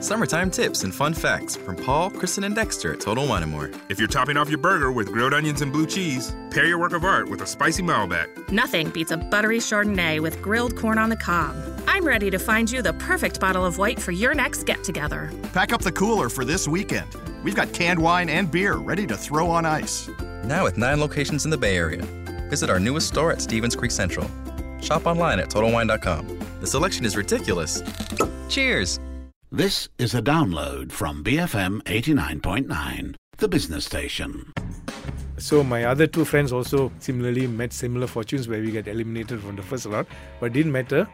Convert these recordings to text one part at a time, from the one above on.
Summertime tips and fun facts from Paul, Kristen, and Dexter at Total Wine & More. If you're topping off your burger with grilled onions and blue cheese, pair your work of art with a spicy Malbec. Nothing beats a buttery Chardonnay with grilled corn on the cob. I'm ready to find you the perfect bottle of white for your next get-together. Pack up the cooler for this weekend. We've got canned wine and beer ready to throw on ice. Now with 9 locations in the Bay Area. Visit our newest store at Stevens Creek Central. Shop online at TotalWine.com. The selection is ridiculous. Cheers! This is a download from BFM 89.9, the business station. So my other two friends also similarly met similar fortunes where we get eliminated from the first round, but didn't matter.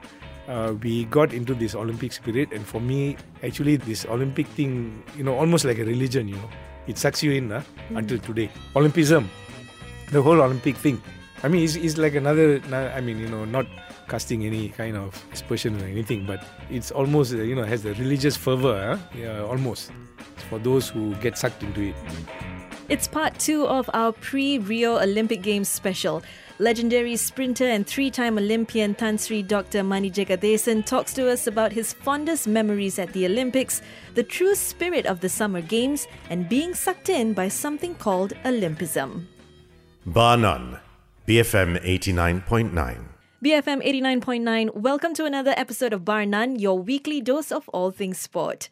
We got into this Olympic spirit, and for me, actually, this Olympic thing, almost like a religion, it sucks you in until today. Olympism, the whole Olympic thing. I mean, it's like another, not casting any kind of aspersion or anything, but it's almost, has the religious fervor, almost, for those who get sucked into it. It's part 2 of our pre-Rio Olympic Games special. Legendary sprinter and 3-time Olympian Tan Sri Dr. Mani Jagadesan talks to us about his fondest memories at the Olympics, the true spirit of the Summer Games, and being sucked in by something called Olympism. Bar none. BFM 89.9. BFM 89.9, welcome to another episode of Bar None, your weekly dose of all things sport.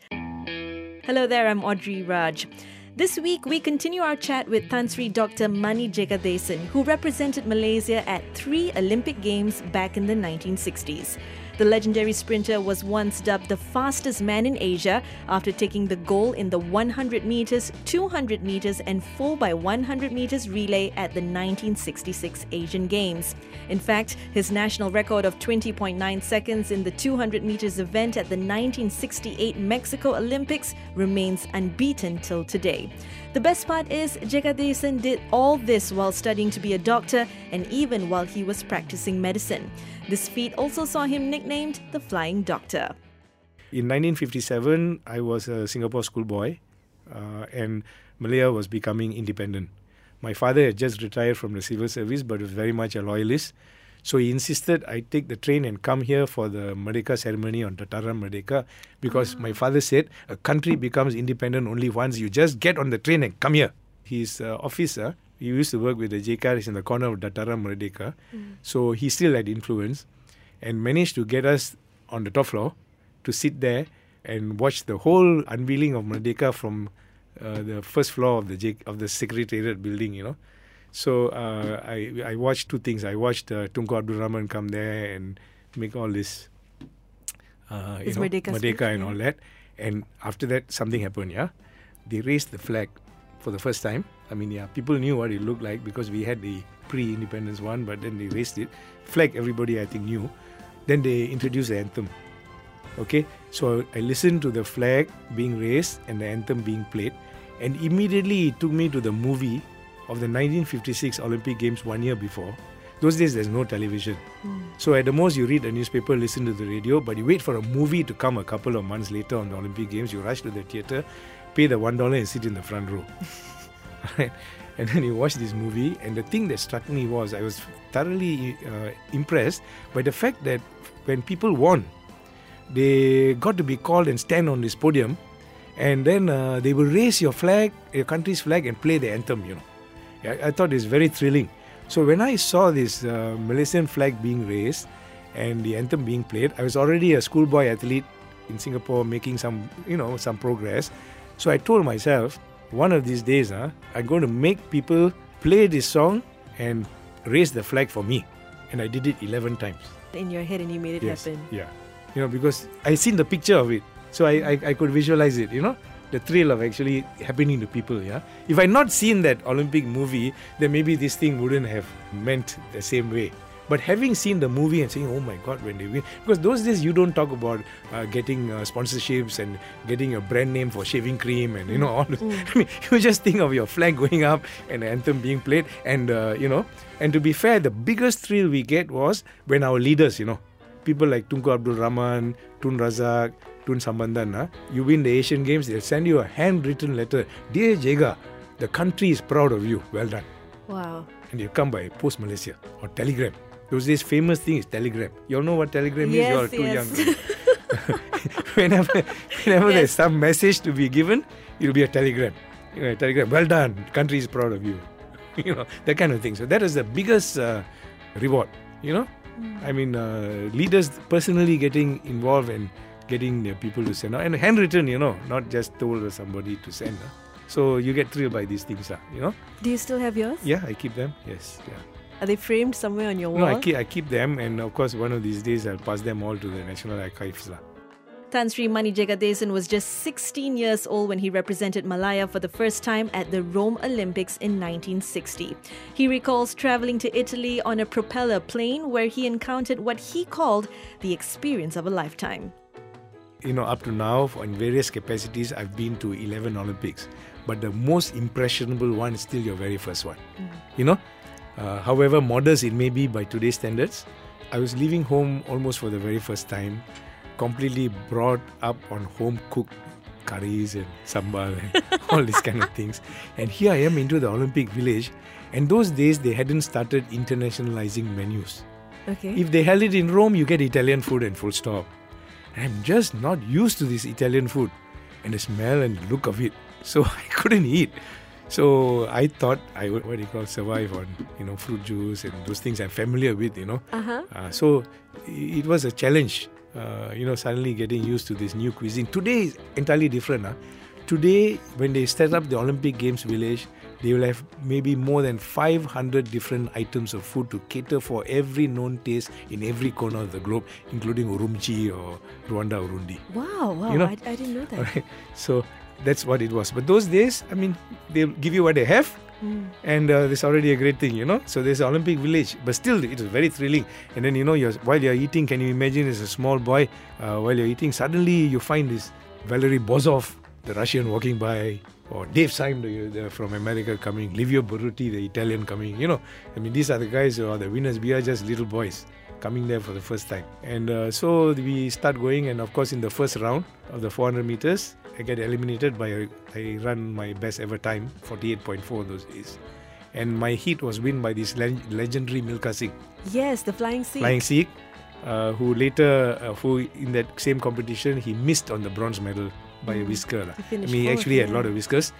Hello there, I'm Audrey Raj. This week, we continue our chat with Tan Sri Dr. Mani Jagadesan, who represented Malaysia at 3 Olympic Games back in the 1960s. The legendary sprinter was once dubbed the fastest man in Asia after taking the gold in the 100 meters, 200 meters and 4x100 meters relay at the 1966 Asian Games. In fact, his national record of 20.9 seconds in the 200 meters event at the 1968 Mexico Olympics remains unbeaten till today. The best part is Jagadesan did all this while studying to be a doctor and even while he was practicing medicine. This feat also saw him nicknamed the Flying Doctor. In 1957, I was a Singapore schoolboy and Malaya was becoming independent. My father had just retired from the civil service but was very much a loyalist. So he insisted I take the train and come here for the Merdeka ceremony on Dataran Merdeka because my father said a country becomes independent only once you just get on the train and come here. His officer, he used to work with the JCARs in the corner of Dataran Merdeka. So he still had influence and managed to get us on the top floor to sit there and watch the whole unveiling of Merdeka from the first floor of the Secretariat building, So I watched two things. I watched Tunku Abdul Rahman come there and make all this Merdeka and all that. And after that, something happened, They raised the flag for the first time. People knew what it looked like because we had the pre-independence one, but then they raised it. Flag, everybody, I think, knew. Then they introduced the anthem. Okay, so I listened to the flag being raised and the anthem being played. And immediately it took me to the movie of the 1956 Olympic Games 1 year before. Those days there's no television. So at the most you read a newspaper, listen to the radio, but you wait for a movie to come a couple of months later on the Olympic Games. You rush to the theatre, pay the $1 and sit in the front row. Right? And then you watch this movie, and the thing that struck me was I was thoroughly impressed by the fact that when people won, they got to be called and stand on this podium, and then they will raise your flag, your country's flag, and play the anthem, I thought it's very thrilling. So when I saw this Malaysian flag being raised and the anthem being played, I was already a schoolboy athlete in Singapore making some progress. So I told myself, one of these days, I'm going to make people play this song and raise the flag for me. And I did it 11 times. In your head, and you made it happen. Yeah. Because I seen the picture of it. So I could visualize it, the thrill of actually happening to people, If I had not seen that Olympic movie, then maybe this thing wouldn't have meant the same way. But having seen the movie and saying, oh my God, when they win, because those days you don't talk about getting sponsorships and getting a brand name for shaving cream and, all this. You just think of your flag going up and the anthem being played. And, and to be fair, the biggest thrill we get was when our leaders, people like Tunku Abdul Rahman, Tun Razak, Tun Sambandan, you win the Asian Games, they'll send you a handwritten letter. Dear Jega, the country is proud of you. Well done. Wow. And you come by Post Malaysia or Telegram. Those days, famous thing is Telegram. You all know what Telegram is? Yes, You all are too young. whenever there's some message to be given, it'll be a telegram. A telegram. Well done. Country is proud of you. That kind of thing. So that is the biggest reward. I mean, leaders personally getting involved and getting their people to send out. And handwritten, not just told somebody to send. So you get thrilled by these things. Do you still have yours? Yeah, I keep them. Yes. Yeah. Are they framed somewhere on your wall? No, I keep them, and of course one of these days I'll pass them all to the National Archives. Tan Sri Mani Jagadesan was just 16 years old when he represented Malaya for the first time at the Rome Olympics in 1960. He recalls travelling to Italy on a propeller plane where he encountered what he called the experience of a lifetime. Up to now, in various capacities, I've been to 11 Olympics. But the most impressionable one is still your very first one. However modest it may be by today's standards, I was leaving home almost for the very first time, completely brought up on home-cooked curries and sambal and all these kind of things. And here I am into the Olympic Village. And those days, they hadn't started internationalizing menus. Okay. If they held it in Rome, you get Italian food and full stop. And I'm just not used to this Italian food and the smell and the look of it. So I couldn't eat. So I thought I would, survive on, fruit juice and those things I'm familiar with, So it was a challenge, suddenly getting used to this new cuisine. Today is entirely different. Today, when they set up the Olympic Games Village, they will have maybe more than 500 different items of food to cater for every known taste in every corner of the globe, including Urumqi or Rwanda Urundi. Wow, I didn't know that. Right? So that's what it was. But those days, they'll give you what they have, and it's already a great thing, So there's an Olympic Village, but still it was very thrilling. And then, while you're eating, can you imagine as a small boy, while you're eating, suddenly you find this Valery Bozov, the Russian, walking by, or Dave Syme from America coming, Livio Berruti, the Italian, coming, these are the guys who are the winners. We are just little boys coming there for the first time. And so we start going, and of course in the first round of the 400 meters, I get eliminated I run my best ever time, 48.4 those days. And my heat was won by this legendary Milkha Singh. Yes, the Flying Sikh. Flying Sikh, who later, who in that same competition, he missed on the bronze medal by a whisker. He actually had a lot of whiskers.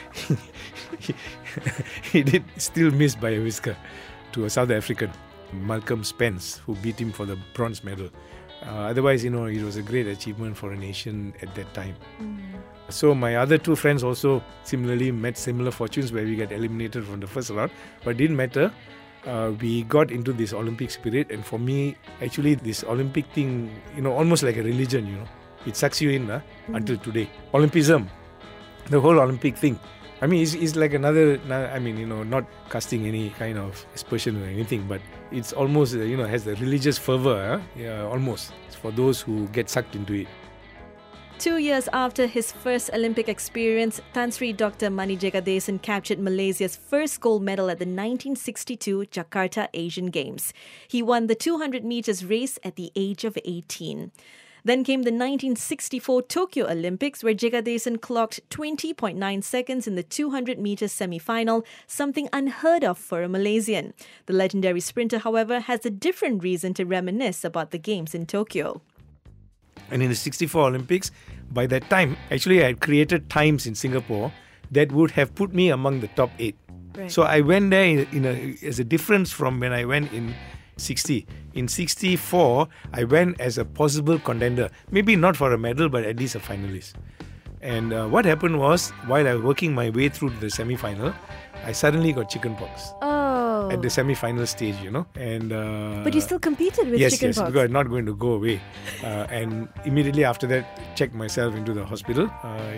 He did still miss by a whisker to a South African, Malcolm Spence, who beat him for the bronze medal. Otherwise, it was a great achievement for a nation at that time. So my other two friends also similarly met similar fortunes where we got eliminated from the first round, but it didn't matter. We got into this Olympic spirit, and for me, actually, this Olympic thing, almost like a religion, it sucks you in until today. Olympism, the whole Olympic thing. It's like another, not casting any kind of aspersion or anything, but it's almost, has the religious fervor, almost, for those who get sucked into it. 2 years after his first Olympic experience, Tan Sri Dr. Mani Jagadesan captured Malaysia's first gold medal at the 1962 Jakarta Asian Games. He won the 200 meters race at the age of 18. Then came the 1964 Tokyo Olympics, where Jagadesan clocked 20.9 seconds in the 200 meters semi-final, something unheard of for a Malaysian. The legendary sprinter, however, has a different reason to reminisce about the Games in Tokyo. And in the 64 Olympics, by that time, actually I had created times in Singapore that would have put me among the top 8. Right. So I went there as a difference from when I went in 60. In 64, I went as a possible contender. Maybe not for a medal, but at least a finalist. And what happened was, while I was working my way through to the semi-final, I suddenly got chickenpox. Oh. At the semi-final stage, And but you still competed with chickenpox? Yes, because I'm not going to go away. And immediately after that, checked myself into the hospital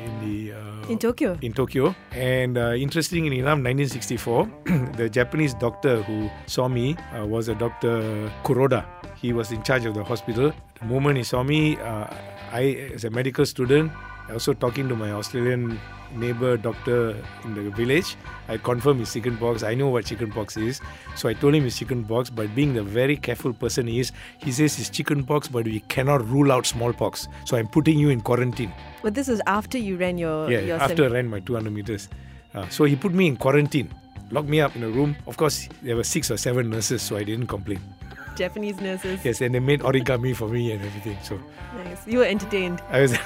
in Tokyo. In Tokyo. And interestingly enough, 1964, the Japanese doctor who saw me was a Dr. Kuroda. He was in charge of the hospital. The moment he saw me, I, as a medical student, also talking to my Australian neighbor doctor in the village, I confirmed his chickenpox. I know what chickenpox is. So I told him his chickenpox, but being the very careful person he is, he says it's chickenpox, but we cannot rule out smallpox. So I'm putting you in quarantine. But this was after you ran your after I ran my 200 meters. So he put me in quarantine, locked me up in a room. Of course, there were 6 or 7 nurses, so I didn't complain. Japanese nurses. Yes, and they made origami for me and everything. So Nice. You were entertained. I was.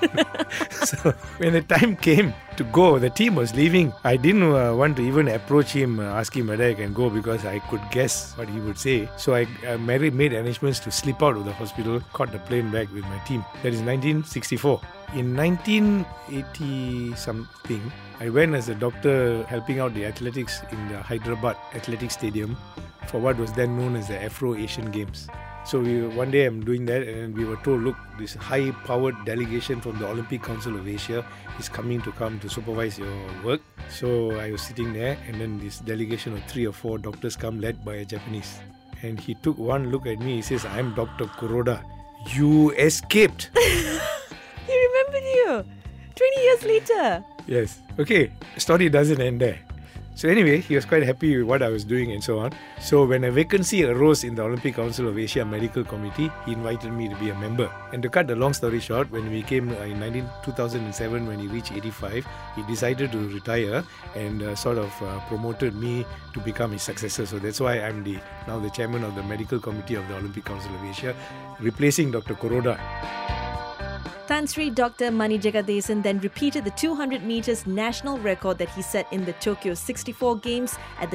So when the time came to go, the team was leaving. I didn't want to even approach him, ask him whether I can go because I could guess what he would say. So I made arrangements to slip out of the hospital, caught the plane back with my team. That is 1964. In 1980 something, I went as a doctor helping out the athletics in the Hyderabad Athletic Stadium for what was then known as the Afro-Asian Games. So one day I'm doing that and we were told, look, this high-powered delegation from the Olympic Council of Asia is come to supervise your work. So I was sitting there and then this delegation of 3 or 4 doctors come led by a Japanese. And he took one look at me, he says, I'm Dr. Kuroda. You escaped. He remembered you 20 years later. Yes. Okay, the story doesn't end there. So anyway, he was quite happy with what I was doing and so on. So when a vacancy arose in the Olympic Council of Asia Medical Committee, he invited me to be a member. And to cut the long story short, when we came in 2007, when he reached 85, he decided to retire and promoted me to become his successor. So that's why I'm now the chairman of the Medical Committee of the Olympic Council of Asia, replacing Dr. Kuroda. Tan Sri Dr. Mani Jagadesan then repeated the 200 meters national record that he set in the Tokyo 64 Games at the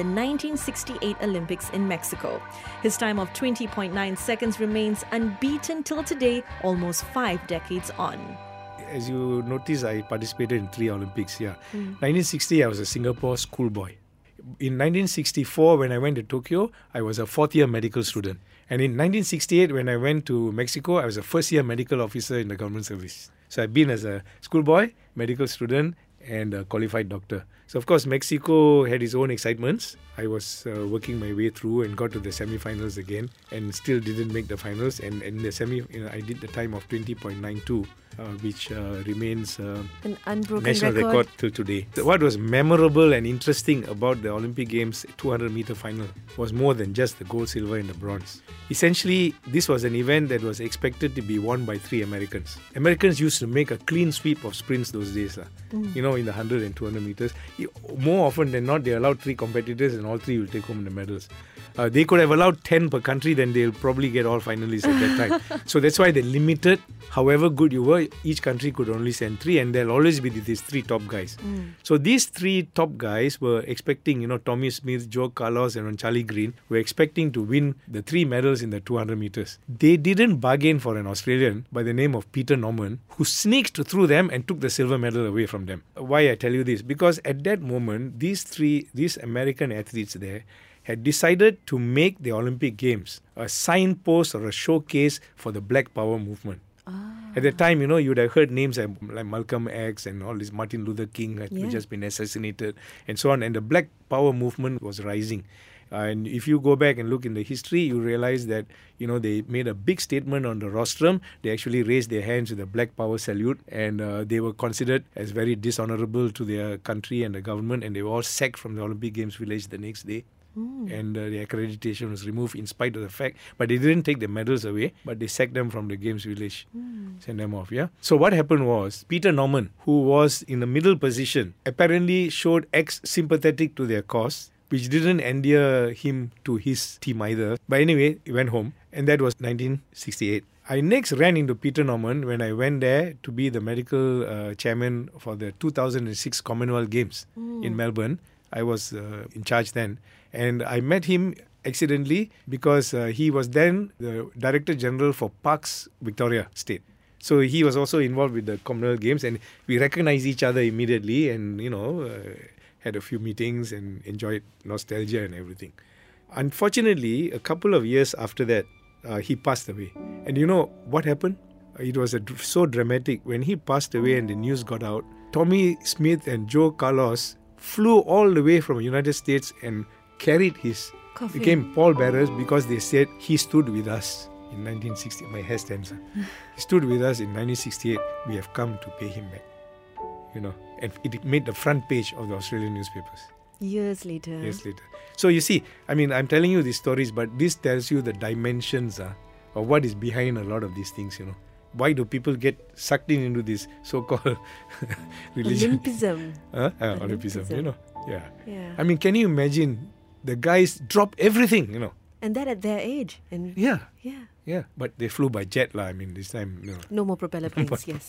1968 Olympics in Mexico. His time of 20.9 seconds remains unbeaten till today, almost 5 decades on. As you notice, I participated in 3 Olympics. 1960, I was a Singapore schoolboy. In 1964, when I went to Tokyo, I was a 4th-year medical student. And in 1968, when I went to Mexico, I was a first-year medical officer in the government service. So I've been as a schoolboy, medical student, and a qualified doctor. So of course, Mexico had its own excitements. I was working my way through and got to the semi-finals again and still didn't make the finals. And in the I did the time of 20.92. Which remains an unbroken national record till today. What was memorable and interesting about the Olympic Games 200-meter final was more than just the gold, silver and the bronze. Essentially, this was an event that was expected to be won by 3 Americans. Americans used to make a clean sweep of sprints those days. In the 100 and 200 meters. More often than not, they allowed 3 competitors and all 3 will take home the medals. They could have allowed 10 per country, then they'll probably get all finalists at that time. So that's why they limited, however good you were, each country could only send 3 and there'll always be these 3 top guys. So these 3 top guys were expecting, Tommy Smith, Joe Carlos and Charlie Green were expecting to win the 3 medals in the 200 meters. They didn't bargain for an Australian by the name of Peter Norman who sneaked through them and took the silver medal away from them. Why I tell you this? Because at that moment, these American athletes there had decided to make the Olympic Games a signpost or a showcase for the Black Power movement. At the time, you would have heard names like Malcolm X and all this. Martin Luther King had just been assassinated and so on. And the Black Power movement was rising. And if you go back and look in the history, you realize that, they made a big statement on the rostrum. They actually raised their hands with the Black Power salute and they were considered as very dishonorable to their country and the government, and they were all sacked from the Olympic Games village the next day. And the accreditation was removed in spite of the fact, but they didn't take the medals away, but they sacked them from the games village, sent them off. So what happened was, Peter Norman, who was in the middle position, apparently showed sympathetic to their cause, which didn't endear him to his team either. But anyway, he went home, and that was 1968. I next ran into Peter Norman when I went there to be the medical chairman for the 2006 Commonwealth Games in Melbourne. I was in charge then. And I met him accidentally because he was then the Director General for Parks Victoria State. So he was also involved with the Commonwealth Games and we recognized each other immediately and, had a few meetings and enjoyed nostalgia and everything. Unfortunately, a couple of years after that, he passed away. And you know what happened? It was so dramatic. When he passed away and the news got out, Tommy Smith and Joe Carlos flew all the way from the United States and carried became pallbearers because they said he stood with us in 1960. My hair stands up. He stood with us in 1968. We have come to pay him back. And it made the front page of the Australian newspapers. Years later. So you see, I'm telling you these stories, but this tells you the dimensions of what is behind a lot of these things, Why do people get sucked into this so-called religion? Olympism. Olympism, Yeah. Can you imagine the guys drop everything, And that at their age. And Yeah. yeah. Yeah, but they flew by jet lah. I mean, this time, No more propeller planes, yes.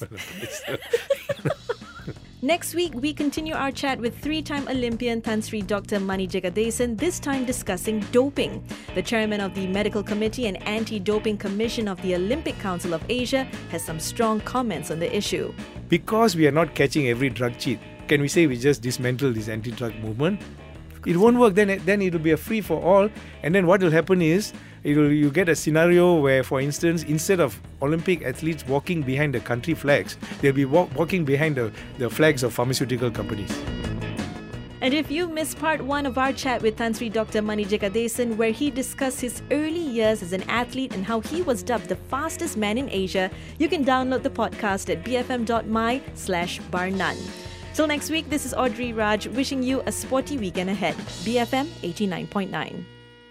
Next week, we continue our chat with three-time Olympian Tan Sri Dr. Mani Jagadesan, this time discussing doping. The chairman of the Medical Committee and Anti-Doping Commission of the Olympic Council of Asia has some strong comments on the issue. Because we are not catching every drug cheat, can we say we just dismantle this anti-drug movement? It won't work. Then it will be a free for all. And then what will happen is you get a scenario where, for instance, instead of Olympic athletes walking behind the country flags, they'll be walking behind the flags of pharmaceutical companies. And if you missed part 1 of our chat with Tan Sri Dr. Mani Jagadesan, where he discussed his early years as an athlete and how he was dubbed the fastest man in Asia, you can download the podcast at bfm.my/barnone. Till next week, this is Audrey Raj wishing you a sporty weekend ahead. BFM 89.9.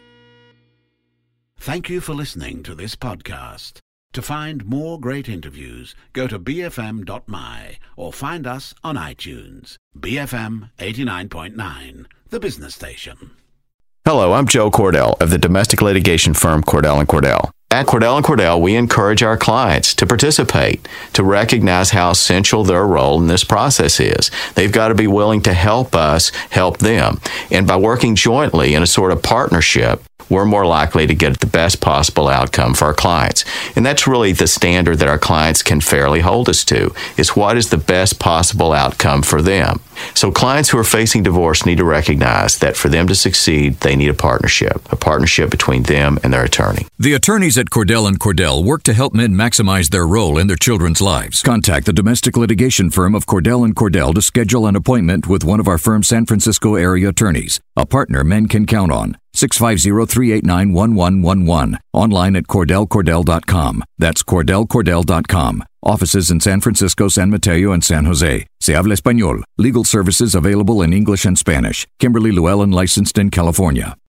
Thank you for listening to this podcast. To find more great interviews, go to bfm.my or find us on iTunes. BFM 89.9, the business station. Hello, I'm Joe Cordell of the domestic litigation firm Cordell & Cordell. At Cordell & Cordell, we encourage our clients to participate, to recognize how essential their role in this process is. They've got to be willing to help us help them. And by working jointly in a sort of partnership, we're more likely to get the best possible outcome for our clients. And that's really the standard that our clients can fairly hold us to, is what is the best possible outcome for them. So clients who are facing divorce need to recognize that for them to succeed, they need a partnership between them and their attorney. The attorneys at Cordell & Cordell work to help men maximize their role in their children's lives. Contact the domestic litigation firm of Cordell & Cordell to schedule an appointment with one of our firm's San Francisco area attorneys, a partner men can count on. 650-389-1111. Online at CordellCordell.com. That's CordellCordell.com. Offices in San Francisco, San Mateo, and San Jose. Se habla español. Legal services available in English and Spanish. Kimberly Llewellyn, licensed in California.